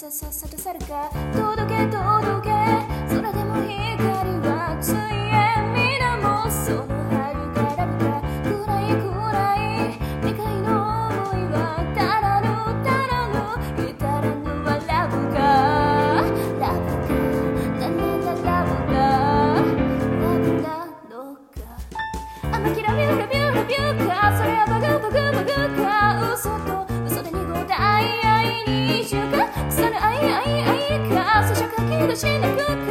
さささとさるか届け届け空でも光はついえ皆もその遥かラブか暗い暗い未開の想いはたらぬたらぬ至らぬはラブかラブかララララブかラブなのか甘きラビューラビューラビューかそれはバグバグバグか嘘と嘘で濁った愛愛にしようか腐る愛愛愛か咀嚼き出しなく